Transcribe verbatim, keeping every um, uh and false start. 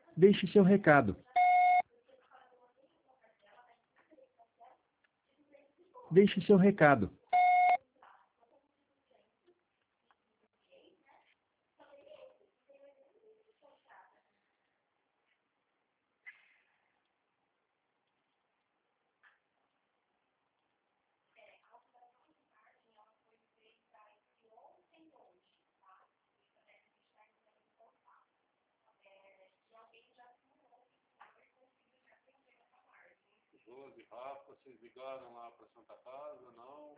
Deixe seu recado. Deixe seu recado. Josi, Rafa, vocês ligaram lá para Santa Casa, não?